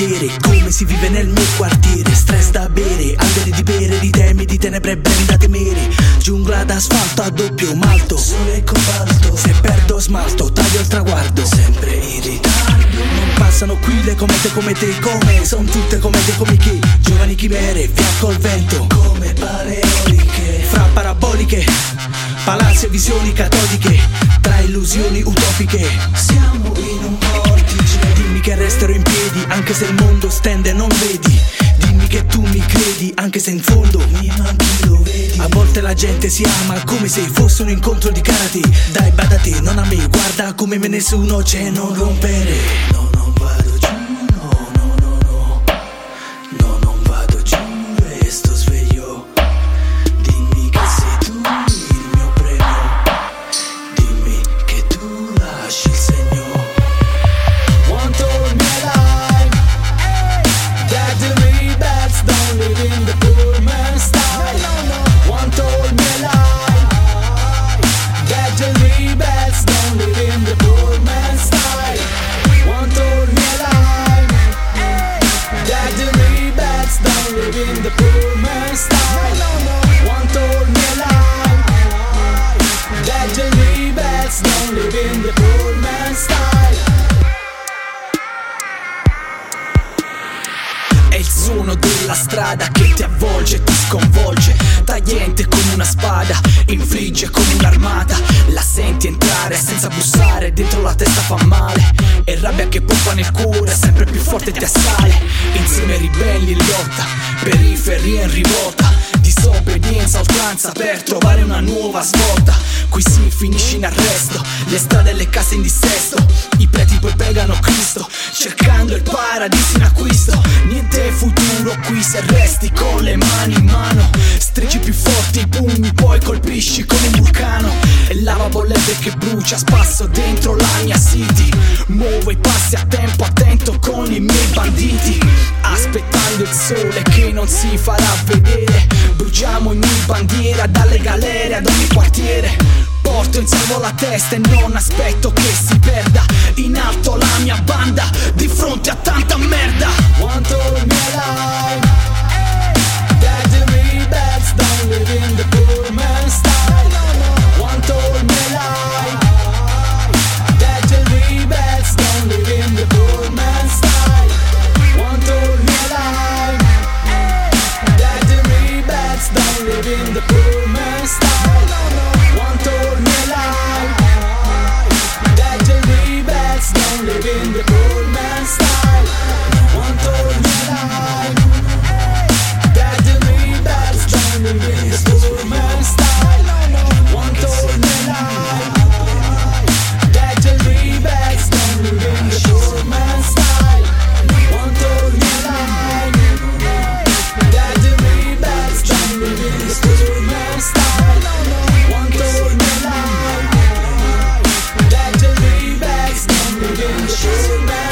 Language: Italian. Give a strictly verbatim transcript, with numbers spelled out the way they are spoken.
vedere come si vive nel mio quartiere. Stress da bere, alberi di pere, di temi, di tenebre brevi da temere. Giungla d'asfalto a doppio malto, sole e cobalto. Se perdo smalto, taglio il traguardo, sempre in ritardo. Non passano qui le comete come te, come son tutte comete come chi. Giovani chimere, via col vento, come paleoliche. Fra paraboliche, palazzi e visioni catodiche, tra illusioni utopiche. Siamo in un vortice. Dimmi che resterò in piedi, anche se il mondo stende non vedi. Dimmi che tu mi credi, anche se in fondo mi manchi, lo vedi. A volte la gente si ama come se fosse un incontro di karate. Dai badate, non a me, guarda come me nessuno c'è, non rompere. No, non vado giù, no, no, no, no. No, non vado giù, resto sveglio. Dimmi che sei tu il mio premio. Dimmi che tu lasci il segno. One told me alive that the rebels don't live in the poor man's style. One told me alive that the rebels don't live in the poor man's style. One told me alive that the rebels don't live in the poor man's style. One told me alive that the rebels don't live in the poor man's style. È il suono della strada che ti avvolge, ti sconvolge, tagliente come una spada, infligge come un'armata. La senti entrare senza bussare, dentro la testa fa male. E rabbia che pompa nel cuore, sempre più forte ti assale. Insieme ribelli in lotta, periferia in rivolta, disobbedienza, oltranza per trovare una nuova svolta. Qui si finisce in arresto, le strade e le case in dissesto. I preti poi pregano Cristo, cercando il paradiso in acquisto. Niente futuro qui se resti con le mani in mano. Stringi più forti i pugni, poi colpisci come un vulcano. E lava bollente che brucia, spasso dentro la mia city. Muovo i passi a tempo, attento con i miei banditi, aspettando il sole che non si farà vedere. Bruciamo ogni bandiera, dalle galere ad ogni quartiere. Porto in salvo la testa e non aspetto che si perda. In alto la mia banda, di fronte a tanta merda. One told me alive that the rebels don't live in the poor man's style. One told me alive that the rebels don't live in the poor man's style. One told me alive that the rebels don't live in the poor man's style. One told me alive that the rebels don't live in the poor man's style. One told me alive that the rebels don't live in the poor man's style. One told me alive that the rebels don't live in the poor man's style. One told me alive that the rebels don't live in the poor man's style. One told me alive that the rebels don't live in the poor man's style.